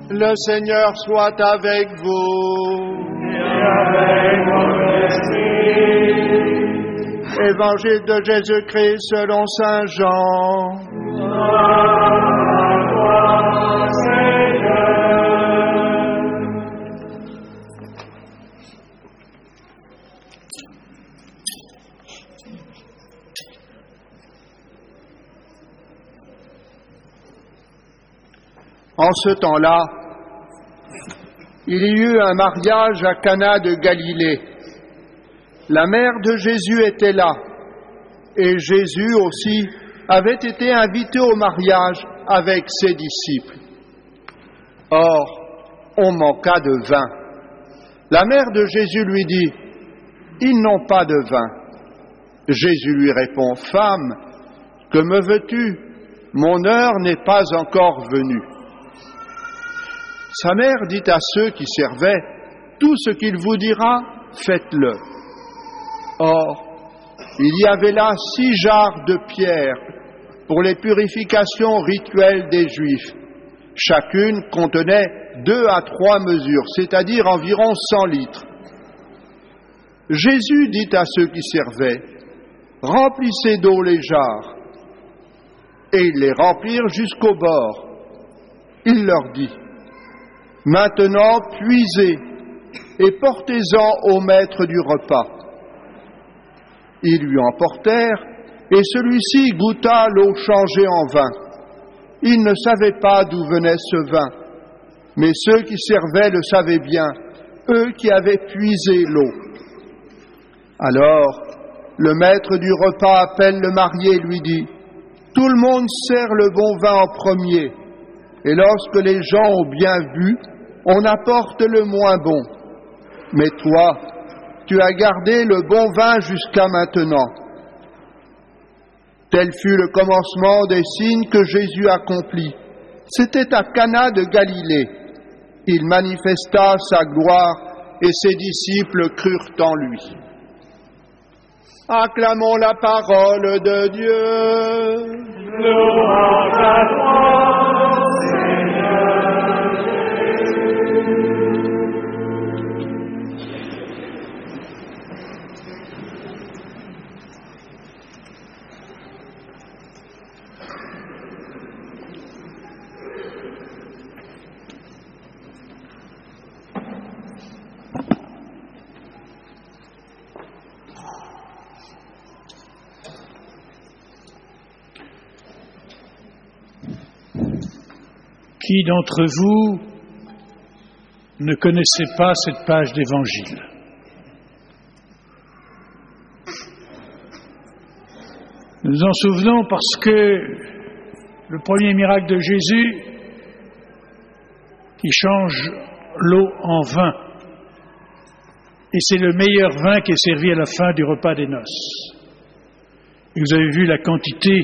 Le Seigneur soit avec vous. Et avec votre esprit. Évangile de Jésus-Christ selon saint Jean. Gloire à toi, Seigneur. En ce temps-là, il y eut un mariage à Cana de Galilée. La mère de Jésus était là, et Jésus aussi avait été invité au mariage avec ses disciples. Or, on manqua de vin. La mère de Jésus lui dit, « Ils n'ont pas de vin. » Jésus lui répond, « Femme, que me veux-tu? Mon heure n'est pas encore venue. » Sa mère dit à ceux qui servaient, « Tout ce qu'il vous dira, faites-le. » Or, il y avait là 6 jarres de pierre pour les purifications rituelles des Juifs. Chacune contenait 2 à 3 mesures, c'est-à-dire environ 100 litres. Jésus dit à ceux qui servaient, « Remplissez d'eau les jarres. » Et ils les remplirent jusqu'au bord. Il leur dit, « Maintenant, puisez et portez-en au maître du repas. » Ils lui en portèrent, et celui-ci goûta l'eau changée en vin. Il ne savait pas d'où venait ce vin, mais ceux qui servaient le savaient bien, eux qui avaient puisé l'eau. Alors, le maître du repas appelle le marié et lui dit, « Tout le monde sert le bon vin en premier, et lorsque les gens ont bien bu, on apporte le moins bon. Mais toi, tu as gardé le bon vin jusqu'à maintenant. » Tel fut le commencement des signes que Jésus accomplit. C'était à Cana de Galilée. Il manifesta sa gloire et ses disciples crurent en lui. Acclamons la parole de Dieu. Gloire à toi, Seigneur. Qui d'entre vous ne connaissait pas cette page d'Évangile? Nous nous en souvenons parce que le premier miracle de Jésus, qui change l'eau en vin, et c'est le meilleur vin qui est servi à la fin du repas des noces. Et vous avez vu la quantité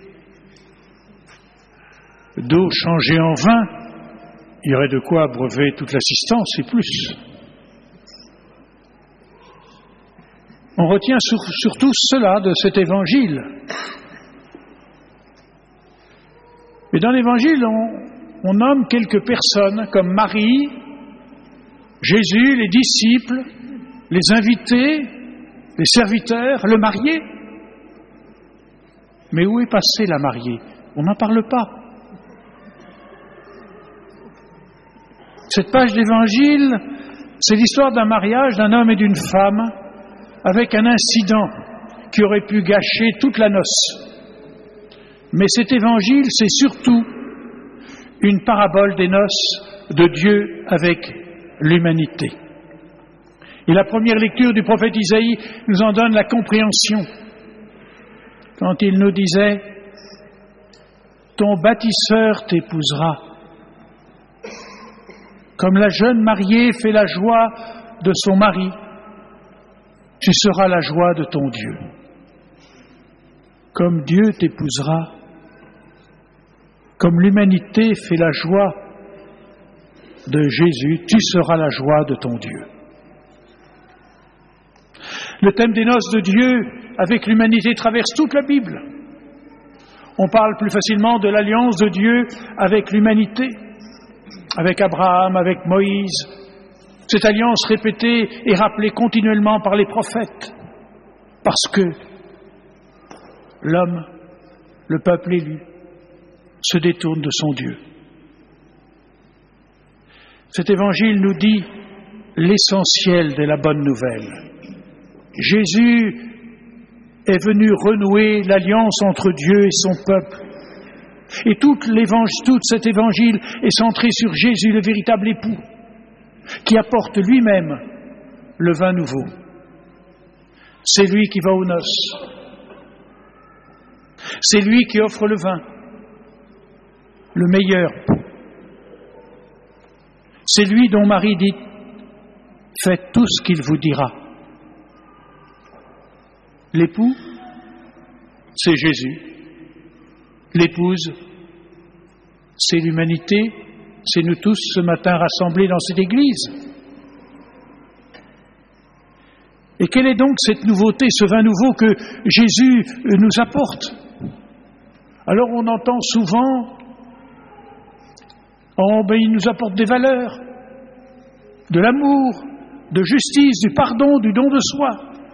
d'eau changée en vin, il y aurait de quoi abreuver toute l'assistance et plus. On retient surtout cela de cet évangile. Et dans l'évangile, on nomme quelques personnes comme Marie, Jésus, les disciples, les invités, les serviteurs, le marié. Mais où est passée la mariée? On n'en parle pas. Cette page d'évangile, c'est l'histoire d'un mariage d'un homme et d'une femme avec un incident qui aurait pu gâcher toute la noce. Mais cet évangile, c'est surtout une parabole des noces de Dieu avec l'humanité. Et la première lecture du prophète Isaïe nous en donne la compréhension. Quand il nous disait « Ton bâtisseur t'épousera ». Comme la jeune mariée fait la joie de son mari, tu seras la joie de ton Dieu. Comme Dieu t'épousera, comme l'humanité fait la joie de Jésus, tu seras la joie de ton Dieu. Le thème des noces de Dieu avec l'humanité traverse toute la Bible. On parle plus facilement de l'alliance de Dieu avec l'humanité. avec Abraham, avec Moïse, cette alliance répétée et rappelée continuellement par les prophètes, parce que l'homme, le peuple élu, se détourne de son Dieu. Cet évangile nous dit l'essentiel de la bonne nouvelle. Jésus est venu renouer l'alliance entre Dieu et son peuple. Et tout cet évangile est centré sur Jésus, le véritable époux, qui apporte lui-même le vin nouveau. C'est lui qui va aux noces. C'est lui qui offre le vin, le meilleur. C'est lui dont Marie dit « Faites tout ce qu'il vous dira ». L'époux, c'est Jésus. L'épouse, c'est l'humanité, c'est nous tous ce matin rassemblés dans cette église. Et quelle est donc cette nouveauté, ce vin nouveau que Jésus nous apporte? Alors on entend souvent, il nous apporte des valeurs, de l'amour, de justice, du pardon, du don de soi.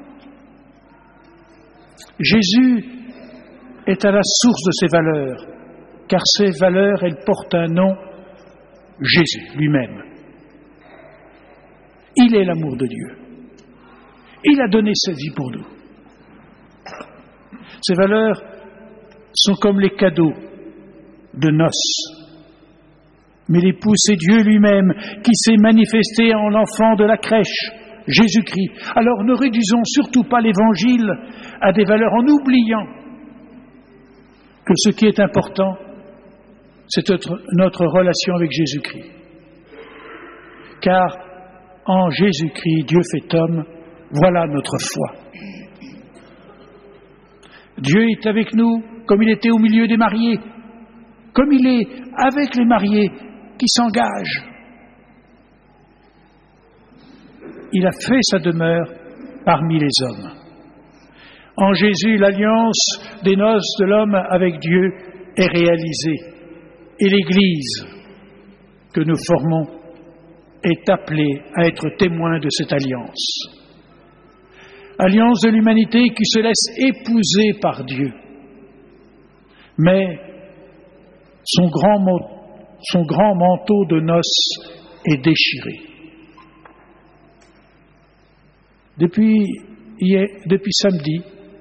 Jésus est à la source de ces valeurs, car ces valeurs, elles portent un nom, Jésus lui-même. Il est l'amour de Dieu. Il a donné sa vie pour nous. Ces valeurs sont comme les cadeaux de noces. Mais l'époux, c'est Dieu lui-même qui s'est manifesté en l'enfant de la crèche, Jésus-Christ. Alors ne réduisons surtout pas l'Évangile à des valeurs en oubliant que ce qui est important, c'est notre relation avec Jésus-Christ. Car en Jésus-Christ, Dieu fait homme, voilà notre foi. Dieu est avec nous comme il était au milieu des mariés, comme il est avec les mariés qui s'engagent. Il a fait sa demeure parmi les hommes. En Jésus, l'alliance des noces de l'homme avec Dieu est réalisée. Et l'Église que nous formons est appelée à être témoin de cette alliance. Alliance de l'humanité qui se laisse épouser par Dieu. Mais son grand manteau de noces est déchiré. Depuis samedi,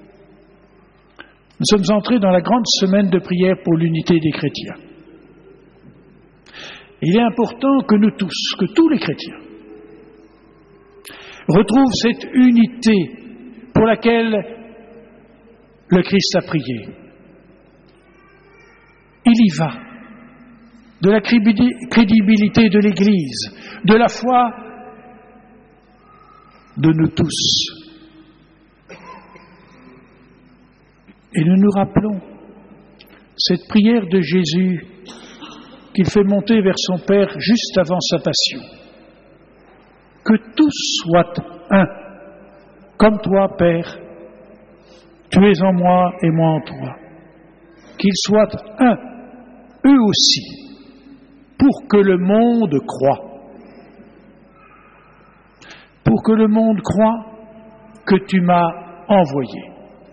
nous sommes entrés dans la grande semaine de prière pour l'unité des chrétiens. Il est important que nous tous, que tous les chrétiens, retrouvent cette unité pour laquelle le Christ a prié. Il y va de la crédibilité de l'Église, de la foi de nous tous. Et nous nous rappelons cette prière de Jésus qu'il fait monter vers son Père juste avant sa passion. Que tous soient un, comme toi, Père, tu es en moi et moi en toi. Qu'ils soient un, eux aussi, pour que le monde croie. Pour que le monde croie que tu m'as envoyé.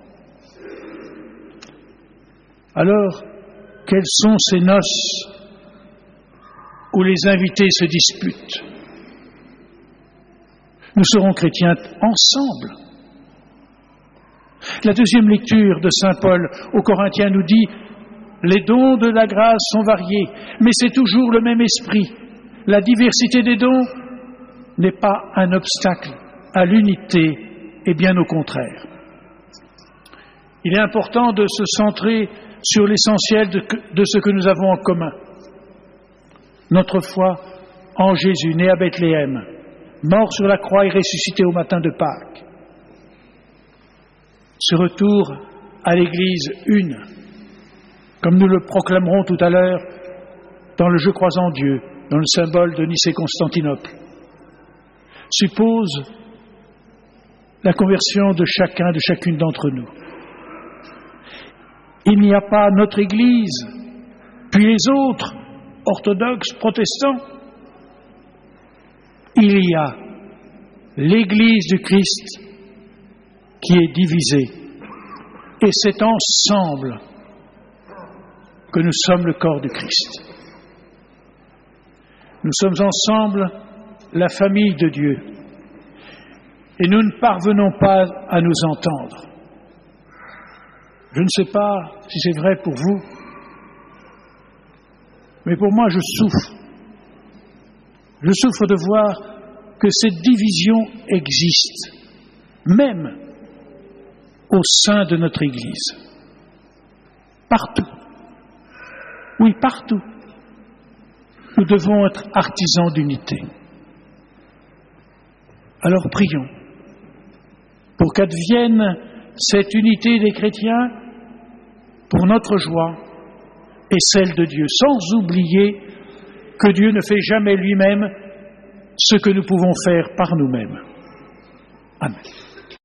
Alors, quelles sont ces noces où les invités se disputent? Nous serons chrétiens ensemble. La deuxième lecture de saint Paul aux Corinthiens nous dit « Les dons de la grâce sont variés, mais c'est toujours le même esprit. La diversité des dons n'est pas un obstacle à l'unité, et bien au contraire. » Il est important de se centrer sur l'essentiel de ce que nous avons en commun. Notre foi en Jésus, né à Bethléem, mort sur la croix et ressuscité au matin de Pâques. Ce retour à l'Église une, comme nous le proclamerons tout à l'heure dans le « Je crois en Dieu », dans le symbole de Nicée-Constantinople, suppose la conversion de chacun, de chacune d'entre nous. Il n'y a pas notre Église, puis les autres, orthodoxes, protestants. Il y a l'Église du Christ qui est divisée. Et c'est ensemble que nous sommes le corps du Christ. Nous sommes ensemble la famille de Dieu. Et nous ne parvenons pas à nous entendre. Je ne sais pas si c'est vrai pour vous, mais pour moi, je souffre. Je souffre de voir que cette division existe, même au sein de notre Église. Partout. Oui, partout. Nous devons être artisans d'unité. Alors prions pour qu'advienne cette unité des chrétiens pour notre joie et celle de Dieu, sans oublier que Dieu ne fait jamais lui-même ce que nous pouvons faire par nous-mêmes. Amen.